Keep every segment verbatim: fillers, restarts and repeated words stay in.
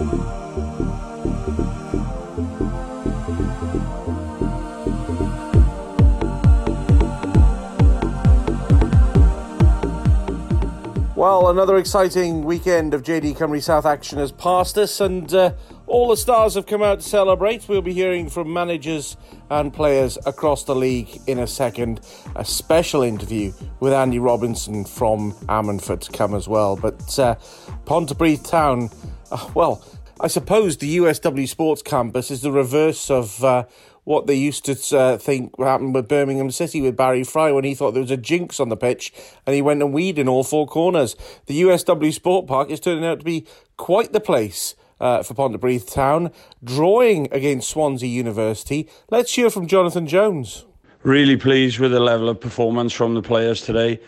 Well, another exciting weekend of J D Cymru South action has passed us, and uh, all the stars have come out to celebrate. We'll be hearing from managers and players across the league in a second. A special interview with Andy Robinson from Ammanford to come as well. But uh, Pontypridd Town, uh, well, I suppose the U S W Sports Campus is the reverse of uh, what they used to uh, think happened with Birmingham City with Barry Fry when he thought there was a jinx on the pitch and he went and weed in all four corners. The U S W Sport Park is turning out to be quite the place uh, for Pontypridd Town, drawing against Swansea University. Let's hear from Jonathan Jones. Really pleased with the level of performance from the players today.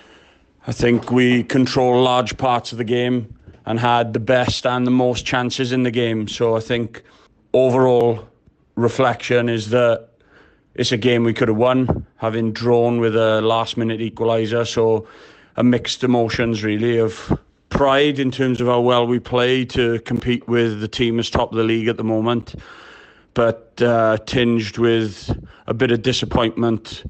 I think we controlled large parts of the game and had the best and the most chances in the game. So I think overall reflection is that it's a game we could have won, having drawn with a last minute equaliser. So a mixed emotions really of pride in terms of how well we play to compete with the team that's top of the league at the moment, but uh, tinged with a bit of disappointment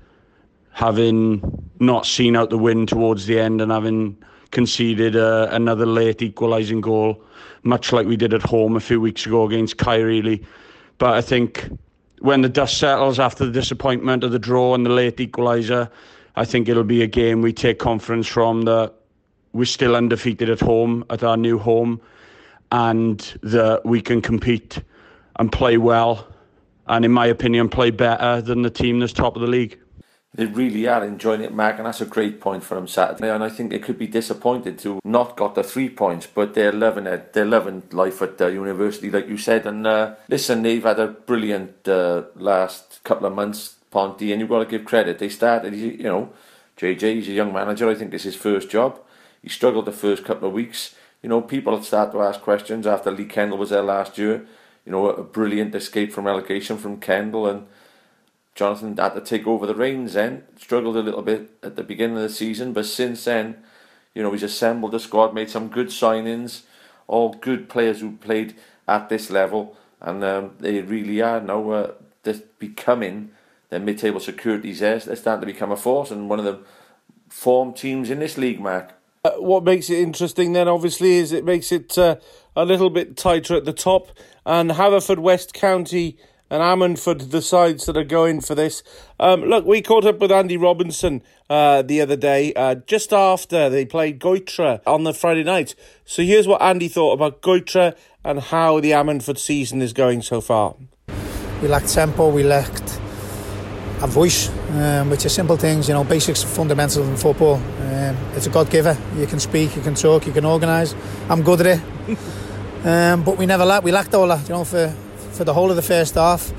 having not seen out the win towards the end and having conceded uh, another late equalising goal, much like we did at home a few weeks ago against Caerphilly. But I think when the dust settles after the disappointment of the draw and the late equaliser, I think it'll be a game we take confidence from, that we're still undefeated at home, at our new home, and that we can compete and play well, and in my opinion, play better than the team that's top of the league. They really are enjoying it, Mark, and that's a great point for them Saturday. And I think they could be disappointed to not got the three points, but they're loving it. They're loving life at the university, like you said. And uh, listen, they've had a brilliant uh, last couple of months, Ponty, and you've got to give credit. They started, you know, J J, he's a young manager. I think this is his first job. He struggled the first couple of weeks. You know, people start to ask questions after Lee Kendall was there last year. You know, a brilliant escape from relegation from Kendall, and Jonathan had to take over the reins then. Struggled a little bit at the beginning of the season, but since then, you know, he's assembled the squad, made some good signings, all good players who played at this level, and um, they really are now uh, becoming the mid-table securities there. They're starting to become a force and one of the form teams in this league, Mark. Uh, what makes it interesting then, obviously, is it makes it uh, a little bit tighter at the top, and Haverford, West County and Ammanford, the sides that are going for this. Um, look, we caught up with Andy Robinson uh, the other day, uh, just after they played Goitra on the Friday night. So here's what Andy thought about Goitra and how the Ammanford season is going so far. We lacked tempo, we lacked a voice, um, which are simple things, you know, basics, fundamentals in football. Um, it's a God-giver. You can speak, you can talk, you can organise. I'm good at it. um, but we never lacked, we lacked all that, you know, for... For the whole of the first half.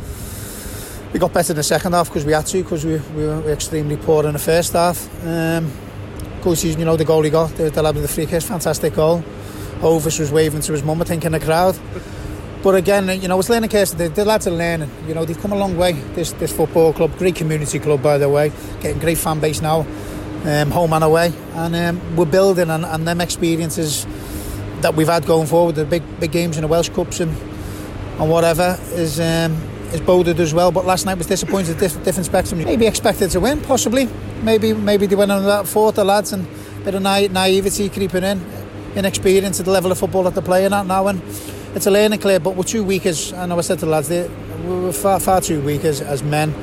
We got better in the second half because we had to, because we, we were extremely poor in the first half. Um, good season, you know, the goal he got, the, the lad with the free kick, fantastic goal. Ovis was waving to his mum, I think, in the crowd. But again, you know, it's learning curve. The, the lads are learning. You know, they've come a long way. This this football club, great community club, by the way, getting great fan base now, um, home and away, and um, we're building, and, and them experiences that we've had going forward, the big big games in the Welsh Cups and. and whatever is um, is boded as well. But last night was disappointing, diff- different spectrum. Maybe expected to win, possibly. Maybe maybe they went on that fourth, the lads, and a bit of na- naivety creeping in, inexperience at the level of football that they're playing at now, and it's a learning curve. But we're too weak as, I know I said to the lads, they, we're far far too weak as, as men.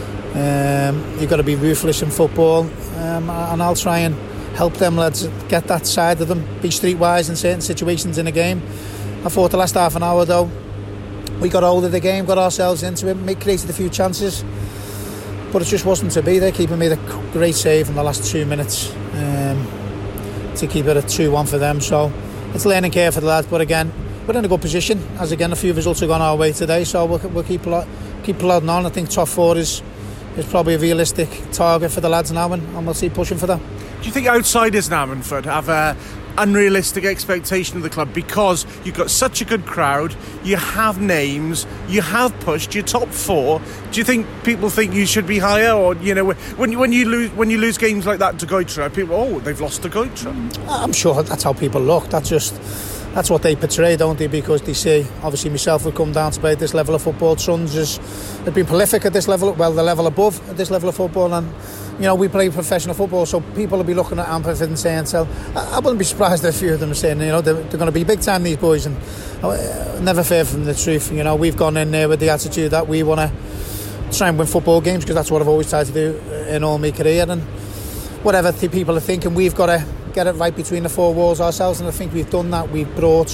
Um, you've got to be ruthless in football, um, and I'll try and help them lads get that side of them, be streetwise in certain situations in a game. I thought the last half an hour though, we got hold of the game, got ourselves into it, made, created a few chances, but it just wasn't to be. The keeper made a great save in the last two minutes um, to keep it at two one for them. So it's a learning curve for the lads, but again, we're in a good position, as again a few results have gone our way today, so we'll, we'll keep, keep plodding on. I think top four is, is probably a realistic target for the lads now, and, and we'll see pushing for that. Do you think outsiders in Ammanford have a unrealistic expectation of the club because you've got such a good crowd, you have names, you have pushed, you're top four? Do you think people think you should be higher, or you know, when you when you lose when you lose games like that to Goitra, people, oh, they've lost to Goitra? I'm sure that's how people look. That's just that's what they portray, don't they? Because they see, obviously myself would come down to play at this level of football. Sons has have been prolific at this level, well, the level above at this level of football, and you know, we play professional football, so people will be looking at Ammanford and saying, so I, I wouldn't be surprised if a few of them are saying, you know, they're, they're going to be big time, these boys, and uh, never far from the truth. You know, we've gone in there with the attitude that we want to try and win football games, because that's what I've always tried to do in all my career, and whatever the people are thinking, we've got to get it right between the four walls ourselves, and I think we've done that. We've brought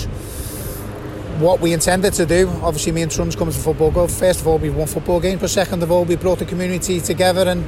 what we intended to do. Obviously me and Trun's coming to football go. First of all, we've won football games, but second of all, we brought the community together, and,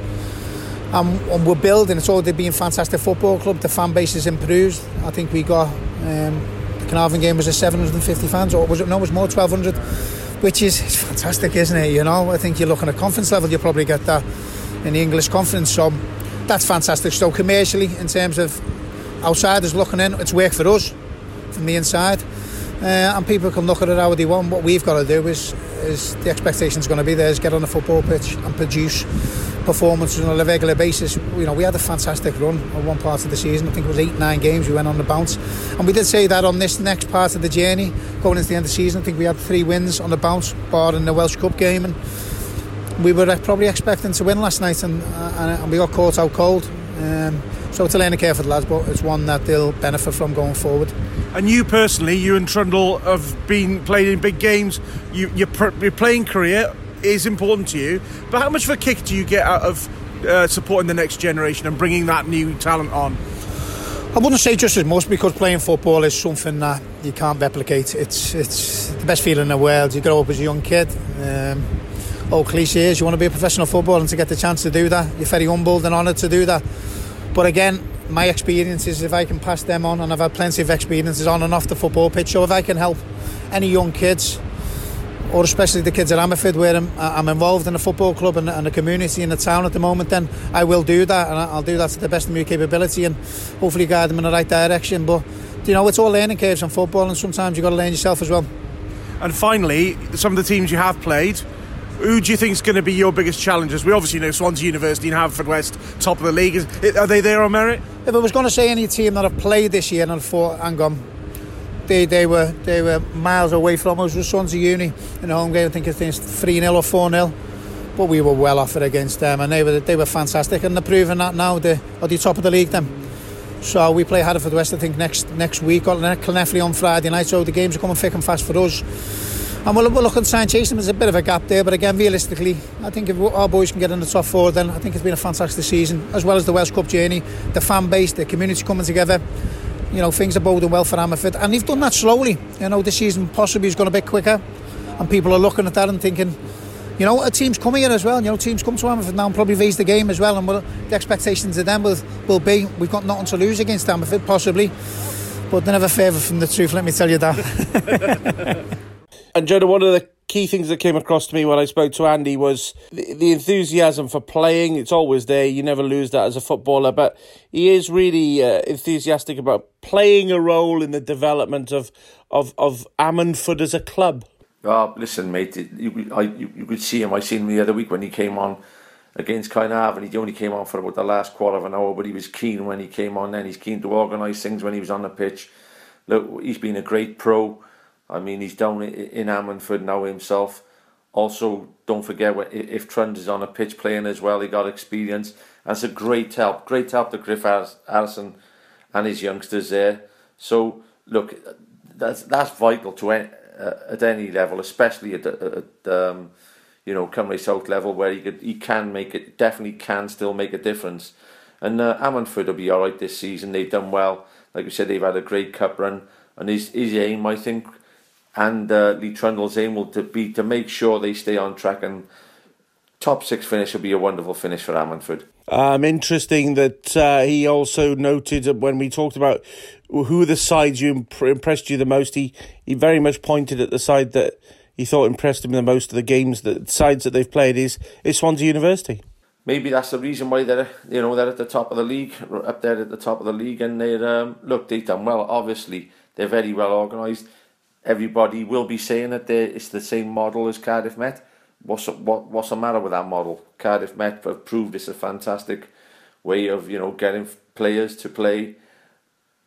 and, and we're building. It's already been a fantastic football club. The fan base has improved. I think we got um, the Carnarvon game was a seven hundred fifty fans, or was it? No, it was more, twelve hundred, which is it's fantastic, isn't it? You know, I think you're looking at conference level, you'll probably get that in the English conference, so that's fantastic. So commercially, in terms of outsiders looking in, it's worked for us from the inside, uh, and people can look at it how they want. What we've got to do is, is the expectation's going to be there is get on the football pitch and produce performances on a regular basis. You know, we had a fantastic run on one part of the season. I think it was eight, nine games we went on the bounce, and we did say that on this next part of the journey, going into the end of the season, I think we had three wins on the bounce, barring the Welsh Cup game, and we were probably expecting to win last night, and, and, and we got caught out cold. Um, so it's a learning curve for the lads, but it's one that they'll benefit from going forward. And you personally, you and Trundle have been played in big games. You, your, your playing career is important to you, but how much of a kick do you get out of uh, supporting the next generation and bringing that new talent on? I wouldn't say just as much, because playing football is something that you can't replicate. It's it's the best feeling in the world. You grow up as a young kid. Um, old cliches, you want to be a professional footballer, and to get the chance to do that, you're very humbled and honoured to do that. But again, my experiences, if I can pass them on, and I've had plenty of experiences on and off the football pitch, so if I can help any young kids, or especially the kids at Ammanford, where I'm, I'm involved in a football club and, and a community in the town at the moment, then I will do that, and I'll do that to the best of my capability, and hopefully guide them in the right direction. But you know, it's all learning curves in football, and sometimes you've got to learn yourself as well. And finally, some of the teams you have played, who do you think is going to be your biggest challenges? We obviously know Swansea University and Haverfordwest, top of the league. Is, are they there on merit? If I was going to say any team that have played this year and I thought, hang on, they they were they were miles away from us, was Swansea Uni in the home game. I think it's three nil or four nil, but we were well off it against them, and they were they were fantastic, and they're proving that now. They're at the top of the league then. So we play Haverfordwest, I think, next next week, or Cloneffley on Friday night, so the games are coming thick and fast for us. And we'll, we'll look at try and chase them. There's a bit of a gap there, but again, realistically, I think if our boys can get in the top four, then I think it's been a fantastic season, as well as the Welsh Cup journey, the fan base, the community coming together. You know, things are boding well for Ammanford, and they've done that slowly. You know, this season possibly has gone a bit quicker, and people are looking at that and thinking, you know, a team's coming here as well. You know, teams come to Ammanford now and probably raise the game as well, and we'll, the expectations of them will, will be, we've got nothing to lose against Ammanford, possibly, but they're never favour from the truth, let me tell you that. And Jonah, one of the key things that came across to me when I spoke to Andy was the, the enthusiasm for playing. It's always there. You never lose that as a footballer, but he is really uh, enthusiastic about playing a role in the development of of, of Ammanford as a club. Oh, listen, mate, you, I, you, you could see him. I seen him the other week when he came on against Carnarvon. He only came on for about the last quarter of an hour, but he was keen when he came on then. He's keen to organise things when he was on the pitch. Look, he's been a great pro. I mean, he's down in Ammanford now himself. Also, don't forget, if Trund is on a pitch playing as well, he got experience. And it's a great help. Great help to Griff Harrison and his youngsters there. So, look, that's that's vital to any, uh, at any level, especially at the, at, um, you know, Cymru South level, where he could, he can make it, definitely can still make a difference. And uh, Ammanford will be all right this season. They've done well. Like we said, they've had a great cup run. And his, his aim, I think, and uh, Lee Trundle's aim will to be to make sure they stay on track, and top six finish will be a wonderful finish for Ammanford. Um, interesting that uh, he also noted when we talked about who the sides you imp- impressed you the most, he, he very much pointed at the side that he thought impressed him the most of the games, the sides that they've played is, is Swansea University. Maybe that's the reason why they're, you know, they're at the top of the league, up there at the top of the league, and they're, um, look, they've done well. Obviously, they're very well organised. Everybody will be saying that it's the same model as Cardiff Met. What's what what's the matter with that model? Cardiff Met have proved it's a fantastic way of, you know, getting players to play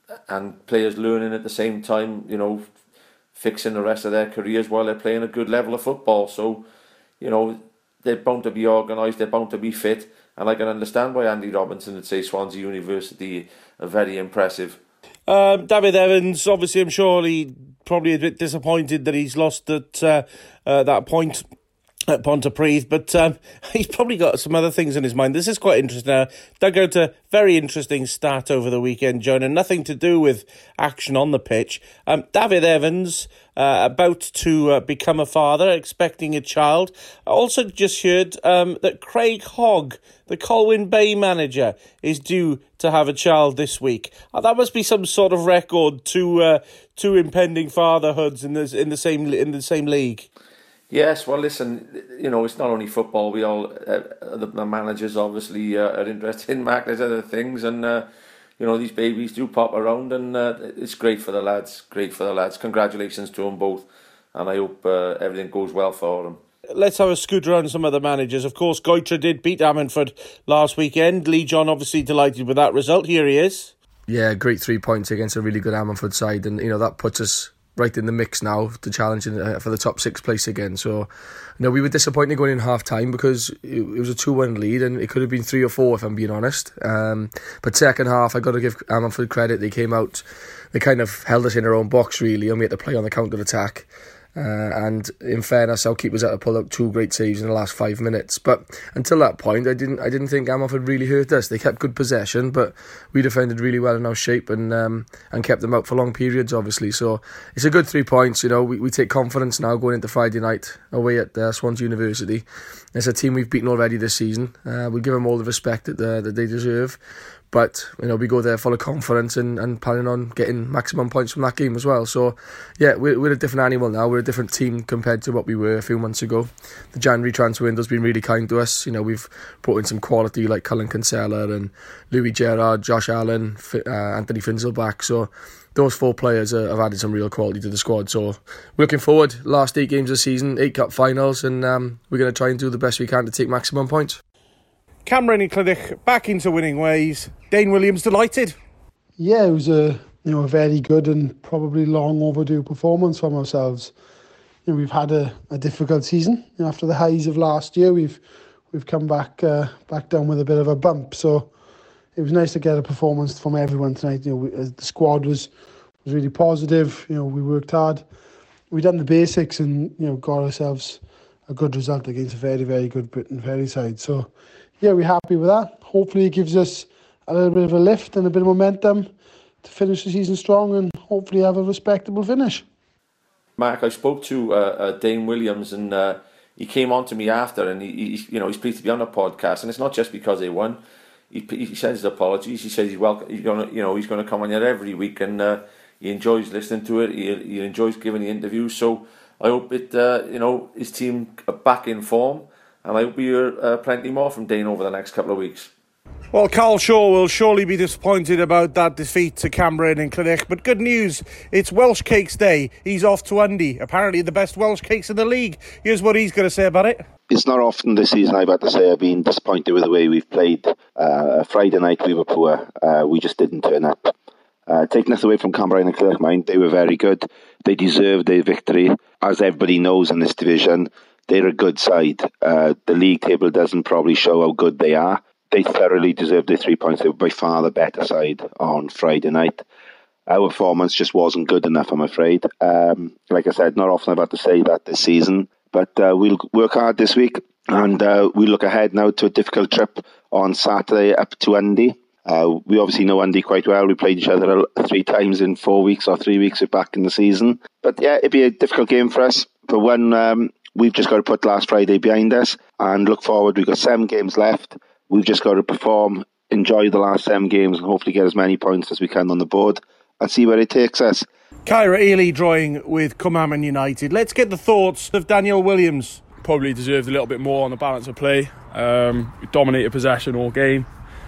and players learning at the same time, you know, fixing the rest of their careers while they're playing a good level of football. So, you know, they're bound to be organised, they're bound to be fit, and I can understand why Andy Robinson would say Swansea University are very impressive. Um, David Evans, obviously I'm sure he probably a bit disappointed that he's lost at uh, uh, that point at Pontypridd, but um, he's probably got some other things in his mind. This is quite interesting. Uh, dug out a very interesting stat over the weekend, Joan, and nothing to do with action on the pitch. Um, David Evans, uh, about to uh, become a father, expecting a child. I also just heard um, that Craig Hogg, the Colwyn Bay manager, is due to have a child this week. Uh, that must be some sort of record, two uh, two impending fatherhoods in the in the same in the same league. Yes, well, listen, you know, it's not only football. We all, uh, the, the managers obviously uh, are interested in Mac. There's other things, and, uh, you know, these babies do pop around, and uh, it's great for the lads, great for the lads. Congratulations to them both, and I hope uh, everything goes well for them. Let's have a scoot around some of the managers. Of course, Goitre did beat Ammanford last weekend. Lee John obviously delighted with that result. Here he is. Yeah, great three points against a really good Ammanford side, and, you know, that puts us right in the mix now to challenge uh, for the top six place again. So, you know, we were disappointed going in half time because it, it was a two one lead and it could have been three or four if I'm being honest. Um, but second half, I got to give Ammanford credit. They came out, they kind of held us in our own box really, and we had to play on the counter attack. Uh, and in fairness, our keepers had to pull out two great saves in the last five minutes. But until that point, I didn't I didn't think Ammanford really hurt us. They kept good possession, but we defended really well in our shape and um, and kept them out for long periods, obviously. So it's a good three points. You know, we, we take confidence now going into Friday night away at uh, Swansea University. It's a team we've beaten already this season. Uh, we give them all the respect that, uh, that they deserve. But, you know, we go there full of confidence and, and planning on getting maximum points from that game as well. So, yeah, we're, we're a different animal now. We're a different team compared to what we were a few months ago. The January transfer window's been really kind to us. You know, we've brought in some quality like Cullen Kinsella and Louis Gerrard, Josh Allen, uh, Anthony Finzelback. So those four players uh, have added some real quality to the squad. So we're looking forward. Last eight games of the season, eight cup finals, and um, we're going to try and do the best we can to take maximum points. Cameron and Clydach back into winning ways. Dane Williams delighted. Yeah, it was a you know a very good and probably long overdue performance from ourselves. You know, we've had a, a difficult season. You know, after the highs of last year, we've we've come back uh, back down with a bit of a bump. So it was nice to get a performance from everyone tonight. You know, we, the squad was was really positive. You know, we worked hard. We done the basics and you know got ourselves a good result against a very very good Britain Ferry side. So. Yeah, we're happy with that. Hopefully it gives us a little bit of a lift and a bit of momentum to finish the season strong and hopefully have a respectable finish. Mark, I spoke to uh, uh, Dane Williams and uh, he came on to me after and he, he, you know, he's pleased to be on the podcast, and it's not just because they won. He, he sends his apologies. He says he's welcome. He's gonna, you know, he's going to come on here every week, and uh, he enjoys listening to it. He, he enjoys giving the interviews. So I hope it, uh, you know, his team are back in form. And I hope we hear uh, plenty more from Dane over the next couple of weeks. Well, Carl Shaw will surely be disappointed about that defeat to Cameron and Clydach. But good news, it's Welsh Cakes Day. He's off to Undy, apparently the best Welsh cakes in the league. Here's what he's going to say about it. It's not often this season I've had to say I've been disappointed with the way we've played. Uh, Friday night we were poor. Uh, we just didn't turn up. Uh, take nothing away from Cameron and Clydach, mind. They were very good. They deserved their victory. As everybody knows in this division, they're a good side. Uh, the league table doesn't probably show how good they are. They thoroughly deserved their three points. They were by far the better side on Friday night. Our performance just wasn't good enough, I'm afraid. Um, like I said, not often I've had to say that this season. But uh, we'll work hard this week. And uh, we look ahead now to a difficult trip on Saturday up to Undy. Uh, we obviously know Undy quite well. We played each other three times in four weeks or three weeks back in the season. But yeah, it'd be a difficult game for us. For one, um, we've just got to put last Friday behind us and look forward. We've got seven games left. We've just got to perform, enjoy the last seven games and hopefully get as many points as we can on the board and see where it takes us. Kyra Ely drawing with Cumberland United. Let's get the thoughts of Daniel Williams. Probably deserved a little bit more on the balance of play. Um, we dominated possession all game.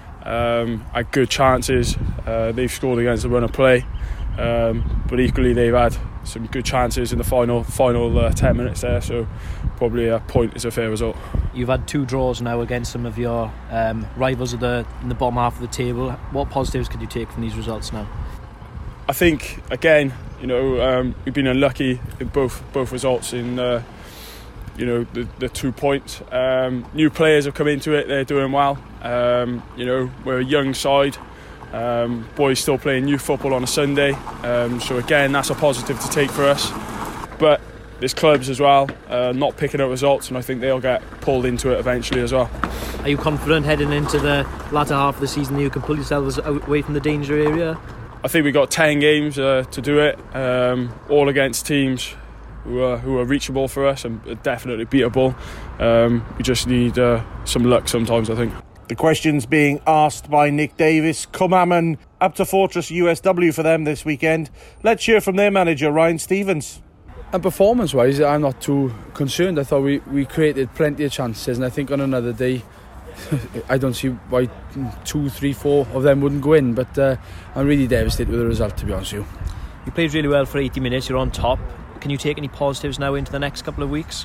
Um, had good chances. Uh, they've scored against the run of play. Um, but equally they've had some good chances in the final final uh, ten minutes there, so probably a point is a fair result. You've had two draws now against some of your um, rivals at the, in the bottom half of the table. What positives could you take from these results now? I think again, you know, um, we've been unlucky in both both results in uh, you know the, the two points. Um, new players have come into it; they're doing well. Um, you know, we're a young side. Um, boys still playing youth football on a Sunday, um, so again, that's a positive to take for us. But there's clubs as well uh, not picking up results, and I think they'll get pulled into it eventually as well. Are you confident heading into the latter half of the season that you can pull yourselves away from the danger area? I think we've got ten games uh, to do it, um, all against teams who are, who are reachable for us and definitely beatable. Um, we just need uh, some luck sometimes, I think. The questions being asked by Nick Davis. Cumberland up to Fortress U S W for them this weekend. Let's hear from their manager, Ryan Stevens. And performance-wise, I'm not too concerned. I thought we, we created plenty of chances, and I think on another day, I don't see why two, three, four of them wouldn't go in. But uh, I'm really devastated with the result, to be honest with you. You played really well for eighty minutes. You're on top. Can you take any positives now into the next couple of weeks?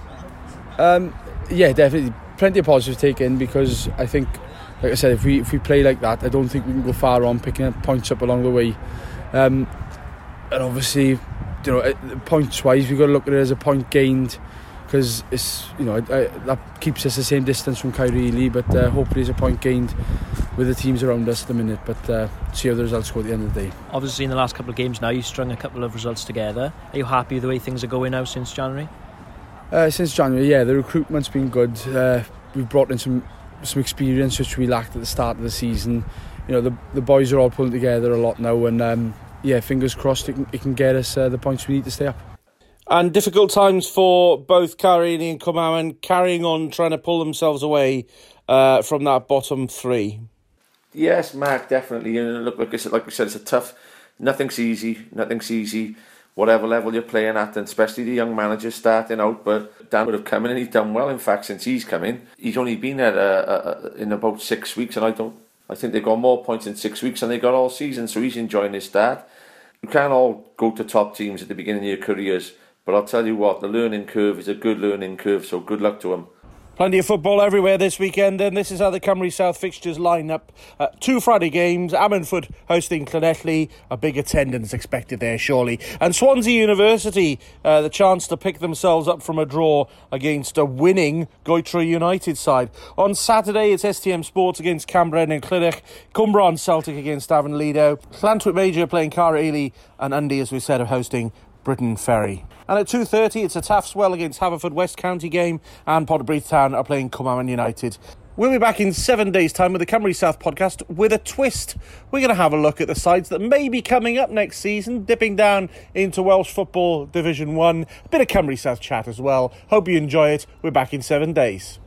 Um, yeah, definitely. Plenty of positives to take in, because I think, like I said, if we if we play like that, I don't think we can go far on picking up points up along the way. Um, and obviously, you know, points wise, we've got to look at it as a point gained, because it's, you know, I, I, that keeps us the same distance from Caerphilly, but uh, hopefully it's a point gained with the teams around us at the minute. But uh, see how the results go at the end of the day. Obviously, in the last couple of games now, you've strung a couple of results together. Are you happy with the way things are going now since January? Uh, since January, yeah, the recruitment's been good. Uh, we've brought in some some experience which we lacked at the start of the season. You know, the the boys are all pulling together a lot now, and um, yeah, fingers crossed it can, it can get us uh, the points we need to stay up. And difficult times for both Caerphilly and Cumberland, carrying on trying to pull themselves away uh, from that bottom three. Yes, Mark, definitely. And look, like I said, like we said, it's a tough. Nothing's easy. Nothing's easy. Whatever level you're playing at, and especially the young managers starting out. But Dan would have come in and he's done well. In fact, since he's come in, he's only been there uh, uh, in about six weeks, and I don't. I think they got more points in six weeks than they got all season. So he's enjoying his start. You can't all go to top teams at the beginning of your careers, but I'll tell you what, the learning curve is a good learning curve. So good luck to him. Plenty of football everywhere this weekend, and this is how the Cymru South fixtures line up. Uh, two Friday games, Ammanford hosting Llanelli, a big attendance expected there surely. And Swansea University, uh, the chance to pick themselves up from a draw against a winning Goitre United side. On Saturday, it's S T M Sports against Cambren and Clydach, Cwmbran Celtic against Avon Lido, Llantwit Major playing Caerphilly, and Undy, as we said, are hosting Britain Ferry. And at two thirty, it's a Taffswell against Haverford West County game, and Pontypridd Town are playing Cumberland United. We'll be back in seven days' time with the Cymru South podcast with a twist. We're going to have a look at the sides that may be coming up next season, dipping down into Welsh Football Division one. A bit of Cymru South chat as well. Hope you enjoy it. We're back in seven days.